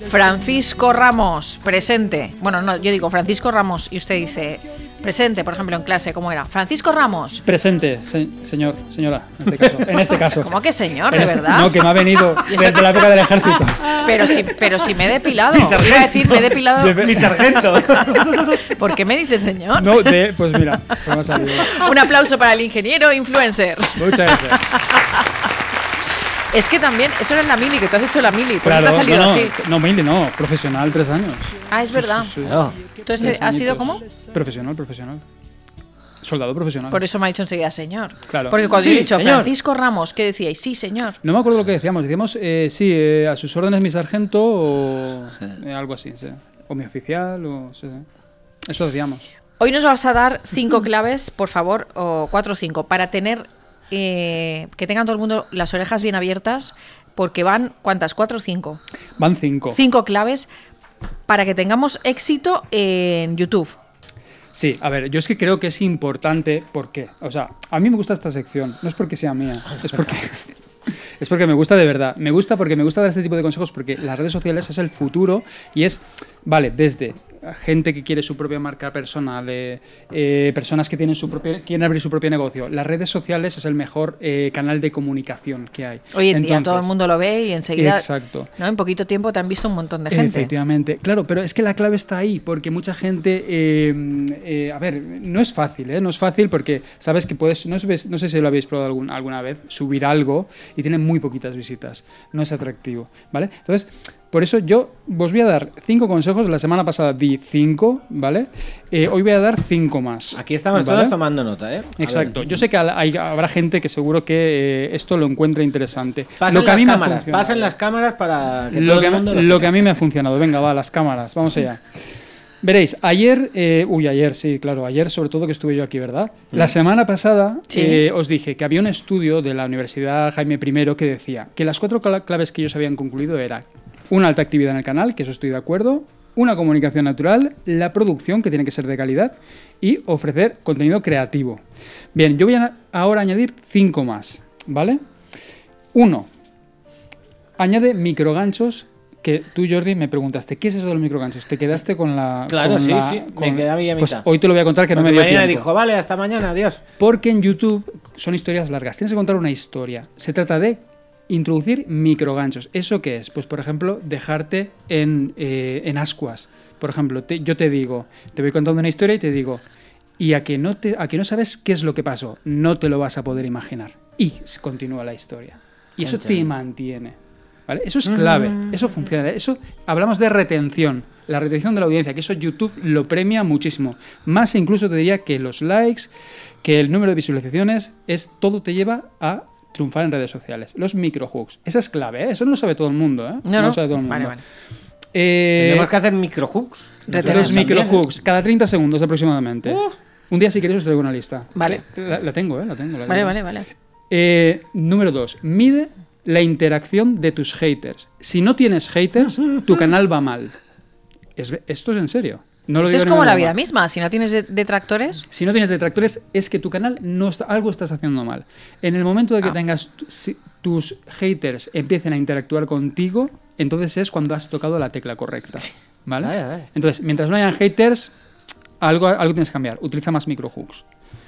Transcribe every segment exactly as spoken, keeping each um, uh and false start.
Francisco Ramos, presente. Bueno, no, yo digo Francisco Ramos y usted dice presente, por ejemplo, en clase, ¿cómo era? Francisco Ramos. Presente, se, señor, señora, en este caso. En este caso. ¿Cómo que señor, de este, verdad? No, que me ha venido desde la época del ejército. Pero si, pero si me he depilado. Iba a decir, me he depilado. De, Mi sargento. ¿Por qué me dice señor? No, de, pues mira, pues me ha salido. Un aplauso para el ingeniero influencer. Muchas gracias. Es que también, eso era en la mili, que tú has hecho la mili. ¿Por Claro, qué te ha salido no, no, así? No, mili, no, profesional, tres años. Ah, es verdad. Sí, sí, sí. Claro. Entonces, Tres ¿has sido añitos. cómo? Profesional, profesional. Soldado profesional. Por eso me ha dicho enseguida señor. Claro. Porque cuando Sí, yo he dicho señor. Francisco Ramos, ¿qué decíais? Sí, señor. No me acuerdo lo que decíamos. Decíamos, eh, sí, eh, a sus órdenes mi sargento o eh, algo así, sí. O mi oficial, o sí, sí. Eso decíamos. Hoy nos vas a dar cinco claves, por favor, o cuatro o cinco, para tener, eh, que tengan todo el mundo las orejas bien abiertas, porque van, ¿cuántas? ¿Cuatro o cinco? Van cinco. Cinco claves para que tengamos éxito en YouTube. Sí, a ver, yo es que creo que es importante, ¿por qué? O sea, a mí me gusta esta sección, no es porque sea mía, es porque... Es porque me gusta de verdad. Me gusta porque me gusta dar este tipo de consejos porque las redes sociales es el futuro y es, vale, desde gente que quiere su propia marca personal, eh, eh, personas que tienen su propio, quieren abrir su propio negocio. Las redes sociales es el mejor eh, canal de comunicación que hay. Hoy en día Entonces, todo el mundo lo ve y enseguida, exacto. ¿no? En poquito tiempo te han visto un montón de gente. Efectivamente, claro, pero es que la clave está ahí, porque mucha gente, eh, eh, a ver, no es fácil, ¿eh? No es fácil porque sabes que puedes, no, es, no sé si lo habéis probado algún, alguna vez, subir algo y tiene muy poquitas visitas, no es atractivo, ¿vale? Entonces, por eso yo os voy a dar cinco consejos, la semana pasada di cinco, ¿vale? Eh, hoy voy a dar cinco más. Aquí estamos ¿vale? todos tomando nota, ¿eh? A Exacto. ver. Yo sé que hay, habrá gente que seguro que eh, esto lo encuentra interesante. Pasen lo que a las mí me ha cámaras, funcionado. pasen las cámaras para que lo todo que, el mundo lo lo sepa. que a mí me ha funcionado. Venga, va, las cámaras, vamos allá. Veréis, ayer, eh, uy, ayer, sí, claro, ayer sobre todo que estuve yo aquí, ¿verdad? Mm. La semana pasada sí. eh, os dije que había un estudio de la Universidad Jaime I que decía que las cuatro claves que ellos habían concluido era una alta actividad en el canal, que eso estoy de acuerdo, una comunicación natural, la producción, que tiene que ser de calidad, y ofrecer contenido creativo. Bien, yo voy a ahora añadir cinco más, ¿vale? Uno, añade microganchos. Que tú, Jordi, me preguntaste, ¿qué es eso de los microganchos? Te quedaste con la... Claro, con sí, la, sí, con, me quedé a mí a pues mitad. hoy te lo voy a contar que Porque no me dio mañana tiempo. dijo, vale, hasta mañana, adiós. Porque en YouTube son historias largas. Tienes que contar una historia. Se trata de introducir microganchos. ¿Eso qué es? Pues, por ejemplo, dejarte en, eh, en ascuas. Por ejemplo, te, yo te digo, te voy contando una historia y te digo, y a que, no te, a que no sabes qué es lo que pasó, no te lo vas a poder imaginar. Y continúa la historia. Y eso te mantiene. ¿Vale? Eso es clave, eso funciona. Eso hablamos de retención, la retención de la audiencia, que eso YouTube lo premia muchísimo. Más incluso te diría que los likes, que el número de visualizaciones, es todo te lleva a triunfar en redes sociales. Los microhooks, esa es clave, ¿eh? Eso no lo sabe todo el mundo, ¿eh? No, no, lo sabe todo el mundo. Vale, vale. Eh, Tenemos que hacer microhooks. los microhooks, cada treinta segundos aproximadamente. Uh. Un día si queréis os traigo una lista. Vale. La, la tengo, ¿eh? La tengo. La vale, tengo. vale, vale. Eh, número dos, mide la interacción de tus haters. Si no tienes haters, tu canal va mal. Es, esto es en serio. No lo Esto digo es como la broma. vida misma. Si no tienes detractores... Si no tienes detractores, es que tu canal no está, algo estás haciendo mal. En el momento de que ah. tengas si, tus haters empiecen a interactuar contigo, entonces es cuando has tocado la tecla correcta. ¿Vale? Vaya, vaya. Entonces, mientras no hayan haters, algo, algo tienes que cambiar. Utiliza más microhooks.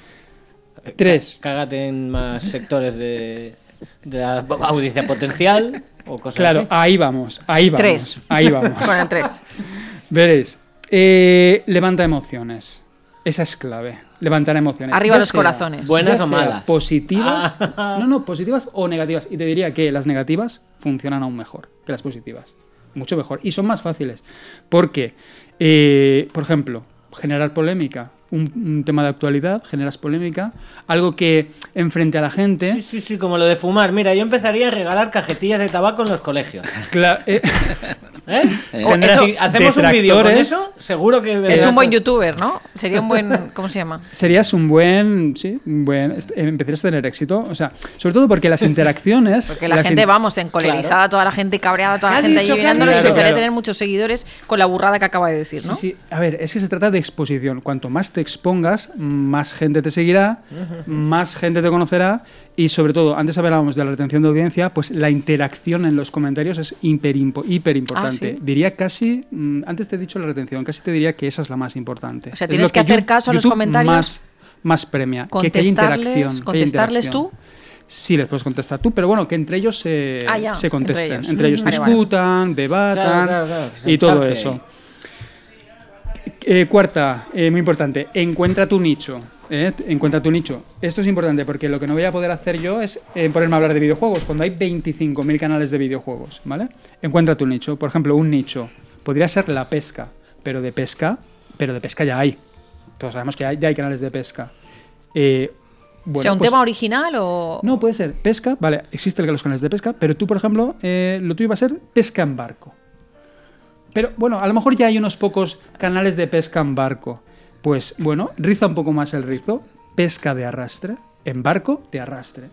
Tres. Cágate en más sectores de... de la audiencia potencial o cosas claro, así. ahí vamos, ahí vamos. Tres. Ahí vamos. Con el tres. Veréis. Eh, levanta emociones. Esa es clave. Levantar emociones. Arriba Ya los sea, corazones. Buenas ya o sea malas. Positivas. No, no, positivas o negativas. Y te diría que las negativas funcionan aún mejor que las positivas. Mucho mejor. Y son más fáciles. Porque, eh, por ejemplo, generar polémica. Un, un tema de actualidad, generas polémica, algo que enfrente a la gente... Sí, sí, sí, como lo de fumar. Mira, yo empezaría a regalar cajetillas de tabaco en los colegios. Claro, eh, ¿Eh? Eh, si hacemos un vídeo con eso, seguro que... Es un buen youtuber, ¿no? Sería un buen... ¿Cómo se llama? Serías un buen... Sí, un buen... Empezarías a tener éxito. O sea, sobre todo porque las interacciones... Porque la las gente, in... vamos, encolerizada, claro. Toda la gente cabreada, toda la gente allí mirándolo, y empezaría a tener muchos seguidores con la burrada que acaba de decir, ¿no? Sí, sí. A ver, es que se trata de exposición. Cuanto más te expongas, más gente te seguirá, uh-huh. más gente te conocerá Y sobre todo, antes hablábamos de la retención de audiencia, pues la interacción en los comentarios es hiper, hiper importante. Ah, ¿sí? Diría casi, antes te he dicho la retención, casi te diría que esa es la más importante. O sea, es tienes lo que, que hacer caso a los YouTube comentarios. Más, más premia. Que, que haya interacción. ¿Contestarles que haya tú? interacción. Sí, les puedes contestar tú, pero bueno, que entre ellos se, ah, ya, se contesten. Entre ellos, entre ellos vale, discutan, vale. debatan claro, claro, claro. y todo eso. Eh, cuarta, eh, muy importante, encuentra tu nicho. ¿eh? Encuentra tu nicho. Esto es importante porque lo que no voy a poder hacer yo es eh, ponerme a hablar de videojuegos cuando hay veinticinco mil canales de videojuegos, ¿vale? Encuentra tu nicho. Por ejemplo, un nicho podría ser la pesca, pero de pesca, pero de pesca ya hay. Todos sabemos que hay, ya hay canales de pesca. Eh, bueno, o sea, ¿un pues, tema original o...? No, puede ser pesca, vale, existen los canales de pesca, pero tú, por ejemplo, eh, lo tuyo va a ser pesca en barco. Pero, bueno, a lo mejor ya hay unos pocos canales de pesca en barco. Pues, bueno, riza un poco más el rizo. Pesca de arrastre. En barco de arrastre.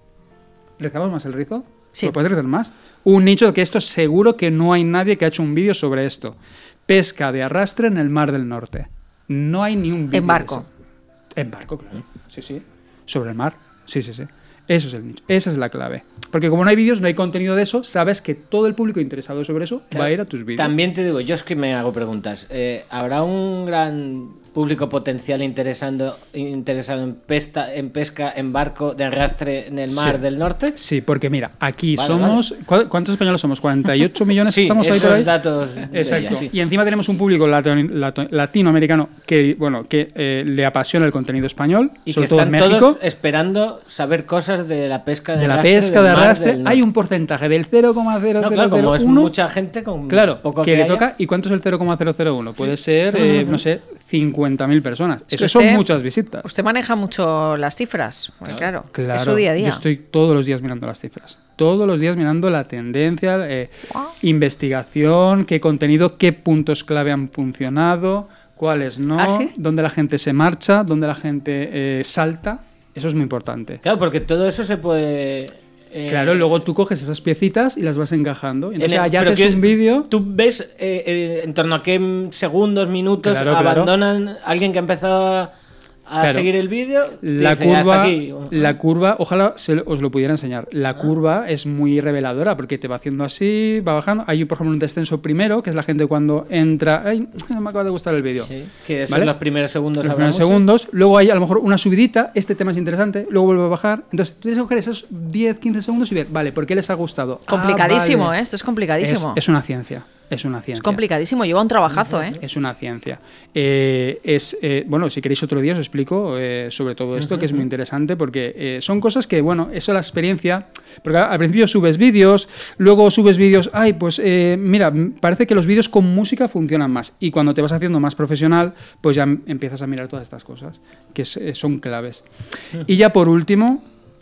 ¿Rizamos más el rizo? Sí. ¿Lo puedes rizar más? Un nicho que esto seguro que no hay nadie que ha hecho un vídeo sobre esto. Pesca de arrastre en el Mar del Norte. No hay ni un vídeo. En barco. De eso. En barco, claro. Sí, sí. Sobre el mar. Sí, sí, sí. Eso es el nicho. Esa es la clave. Porque como no hay vídeos, no hay contenido de eso, sabes que todo el público interesado sobre eso Claro. va a ir a tus vídeos. También te digo, yo es que me hago preguntas. Eh, ¿Habrá un gran público potencial interesando, interesado en, pesta, en pesca en barco de arrastre en el Mar Sí. del Norte? Sí, porque mira, aquí Vale, somos... ¿cu- ¿Cuántos españoles somos? ¿cuarenta y ocho millones Sí, estamos ahí esos por ahí? datos de Exacto. ella, sí. Y encima tenemos un público lato- lato- latinoamericano que, bueno, que eh, le apasiona el contenido español, Y sobre que todo en están México. todos esperando saber cosas de la pesca de, De la arrastre pesca del de Mar arrastre del hay Norte. un porcentaje del cero coma cero No, cero claro, como es cero uno. mucha gente con Claro, poco que que, le haya. toca. ¿Y cuánto es el cero coma cero cero uno? Puede ser, eh, no sé, cincuenta mil personas. Es que Eso son usted- muchas visitas. Usted maneja mucho las cifras, porque, claro, Claro, es su día a día. yo estoy todos los días mirando las cifras. Todos los días mirando la tendencia, eh, Wow. investigación, qué contenido, qué puntos clave han funcionado, cuáles no, ¿Ah, sí? dónde la gente se marcha, dónde la gente eh, salta. Eso es muy importante. Claro, porque todo eso se puede... eh, Claro, luego tú coges esas piecitas y las vas encajando. Y en entonces el- ya pero haces que un vídeo. Tú ves eh, eh, en torno a qué segundos, minutos Claro, claro. abandonan alguien que ha empezado a, a Claro. seguir el vídeo. La dice, "Hasta curva, aquí". la curva, ojalá se lo- os lo pudiera enseñar. La Ah. curva es muy reveladora porque te va haciendo así, va bajando. Hay, por ejemplo, un descenso primero, que es la gente cuando entra. Ay, no me acaba de gustar el vídeo. Sí, que son ¿Vale? los primeros segundos. Los habla primeros mucho. segundos, luego hay a lo mejor una subidita, este tema es interesante, luego vuelve a bajar. Entonces, tú tienes que coger esos diez, quince segundos y ver, vale, ¿por qué les ha gustado? Ah, Complicadísimo, vale. ¿eh? Esto es Es, complicadísimo. es una ciencia, es una ciencia. Es complicadísimo, lleva un trabajazo, ¿eh? Es una ciencia. Eh, es eh, bueno, si queréis otro día os explico eh, sobre todo esto, que es muy interesante, porque eh, son cosas que, bueno, eso la experiencia, porque al principio subes vídeos, luego subes vídeos, ay, pues eh, mira, parece que los vídeos con música funcionan más, y cuando te vas haciendo más profesional, pues ya empiezas a mirar todas estas cosas, que es- eh, son claves. Y ya por último,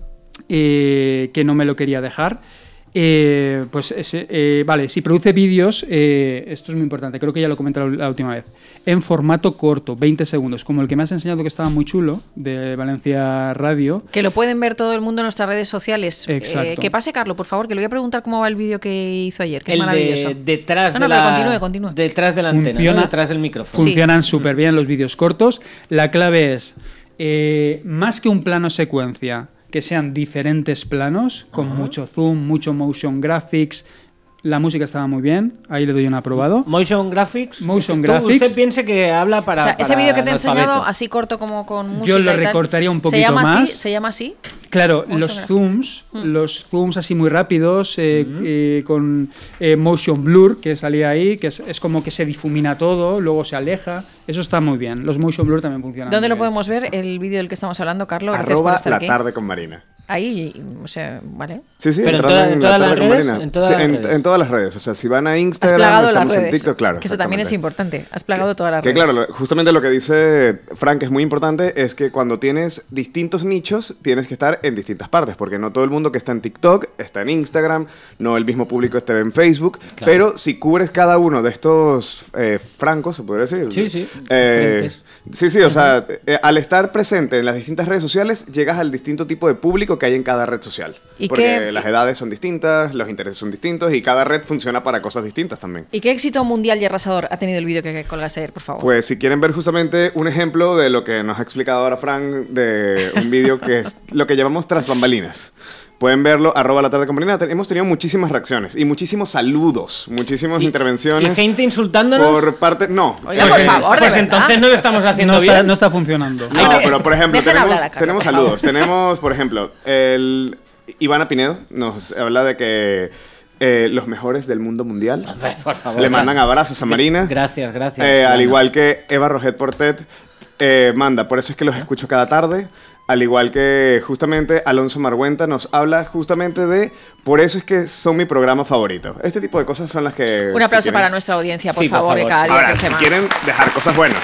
eh, que no me lo quería dejar, eh, pues ese, eh, vale, si produce vídeos, eh, esto es muy importante, creo que ya lo comenté la, la última vez, en formato corto, veinte segundos, como el que me has enseñado que estaba muy chulo, de Valencia Radio. Que lo pueden ver todo el mundo en nuestras redes sociales. Exacto. Eh, que pase, Carlos, por favor, que le voy a preguntar cómo va el vídeo que hizo ayer, que es El maravilloso. de detrás No, de no, pero la... continúe, continúe. Detrás de la antena, Funciona- ¿no? Detrás del micrófono. Sí. Funcionan súper bien los vídeos cortos. La clave es, eh, más que un plano secuencia, que sean diferentes planos, con mucho zoom, mucho motion graphics. La música estaba muy bien, ahí le doy un aprobado. Motion Graphics. Motion Tú- Graphics. Usted piense que habla para. O sea, ese para vídeo que te he enseñado, analfabetos. así corto como con música Yo lo y tal, recortaría un ¿se poquito llama más. Así? ¿Se llama así? Claro, Motion los graphics. zooms, Mm. los zooms así muy rápidos, eh, eh, con eh, motion blur que salía ahí, que es, es como que se difumina todo, luego se aleja. Eso está muy bien. Los motion blur también funcionan. ¿Dónde muy lo bien. podemos ver? El vídeo del que estamos hablando, Carlos. Gracias por Arroba estar la aquí. tarde con Marina. Ahí, o sea, vale. Sí, sí, Pero en entrando toda- en la todas tarde las con redes, Marina. en todas Sí, las en, redes. en todas las redes. O sea, si van a Has Instagram, plagado las estamos en redes. TikTok, claro. Que eso también es exactamente. importante. Has plagado todas las Que redes. claro, lo- justamente lo que dice Frank es muy importante, es que cuando tienes distintos nichos, tienes que estar en distintas partes, porque no todo el mundo que está en TikTok está en Instagram, no el mismo público esté en Facebook, Claro. pero si cubres cada uno de estos eh, francos, se podría decir. Sí, sí, Eh, frentes. sí, sí, o sea, eh, al estar presente en las distintas redes sociales, llegas al distinto tipo de público público que hay en cada red social. ¿Y porque qué- las edades son distintas, los intereses son distintos y cada red funciona para cosas distintas también. ¿Y qué éxito mundial y arrasador ha tenido el vídeo que colgaste ayer, por favor? Pues si quieren ver justamente un ejemplo de lo que nos ha explicado ahora Fran, de un vídeo que es lo que llamamos tras bambalinas. Pueden verlo, arroba la tarde con Marina. Te- Hemos tenido muchísimas reacciones y muchísimos saludos, muchísimas intervenciones. ¿Y gente insultándonos? Por parte... No. Oiga, Eh, por favor, de Pues verdad. entonces no lo estamos haciendo No está, bien. no está funcionando. No, pero por ejemplo, Dejen tenemos, hablar a Carlos, tenemos por saludos. Tenemos, por ejemplo, el Ivana Pinedo nos habla de que eh, los mejores del mundo mundial Hombre, por favor. le mandan abrazos a Marina. Gracias, gracias. Eh, al Ivana. igual que Eva Roget Portet eh, manda, por eso es que los escucho cada tarde. Al igual que justamente Alonso Marguenta nos habla justamente de, por eso es que son mi programa favorito. Este tipo de cosas son las que... Un aplauso si para quieren- nuestra audiencia, por Sí, por favor, que favor. cada día Ahora, crece si más. quieren dejar cosas buenas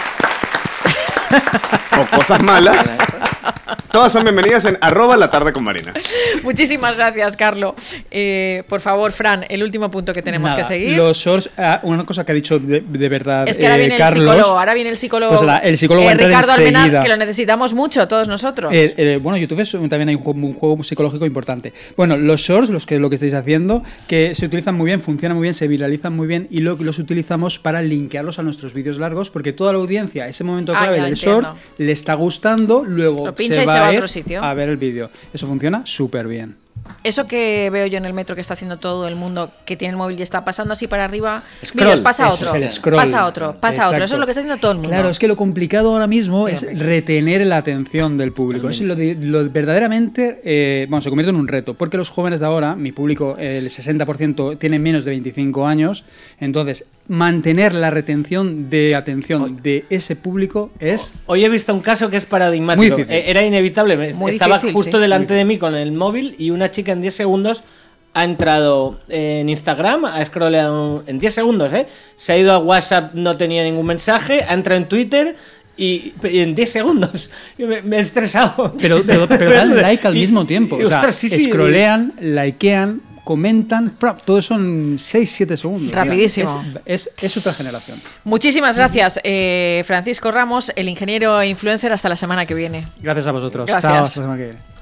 o cosas malas, todas son bienvenidas en arroba la tarde con Marina. Muchísimas gracias, Carlos. Eh, por favor, Fran, el último punto que tenemos Nada, que seguir. Los shorts, ah, una cosa que ha dicho de, de verdad Es que ahora eh, viene Carlos, el psicólogo, ahora viene el psicólogo, Pues la- el psicólogo va a eh, entrar Ricardo Almenar, enseguida. que lo necesitamos mucho todos nosotros. Eh, eh, bueno, YouTube es un- también hay un juego, un juego psicológico importante. Bueno, los shorts, los que, lo que estáis haciendo, que se utilizan muy bien, funcionan muy bien, se viralizan muy bien y lo, los utilizamos para linkearlos a nuestros vídeos largos porque toda la audiencia, ese momento Ah, clave ya del entiendo. short, le está gustando, luego Lo pincha se y va, se va a ir otro sitio. a ver el vídeo. Eso funciona súper bien. Eso que veo yo en el metro que está haciendo todo el mundo que tiene el móvil y está pasando así para arriba, Scroll. vídeos, pasa a Eso otro, es el scroll. pasa a otro, pasa a otro. Eso Exacto. es lo que está haciendo todo el mundo. Claro, es que lo complicado ahora mismo es retener la atención del público. Es lo, de- lo verdaderamente, eh, bueno, se convierte en un reto, porque los jóvenes de ahora, mi público, el sesenta por ciento tiene menos de veinticinco años, entonces mantener la retención de atención de ese público es... Hoy he visto un caso que es paradigmático. Muy difícil. Eh, Era inevitable. Me- Muy Estaba difícil, justo sí. delante de mí con el móvil y una chica en diez segundos ha entrado en Instagram, ha scrolleado en diez segundos, ¿eh? Se ha ido a WhatsApp, no tenía ningún mensaje, ha entrado en Twitter y, y en diez segundos. Y me, me he estresado. Pero, pero, pero dan like al Y- mismo tiempo. y, O sea, ostras, sí, sí, scrollean, likean, comentan, frap, todo eso en seis siete segundos. Rapidísimo. Es, es, es otra generación. Muchísimas gracias, eh, Francisco Ramos, el ingeniero e influencer. Hasta la semana que viene. Gracias a vosotros. Gracias. Chao, hasta la semana que viene.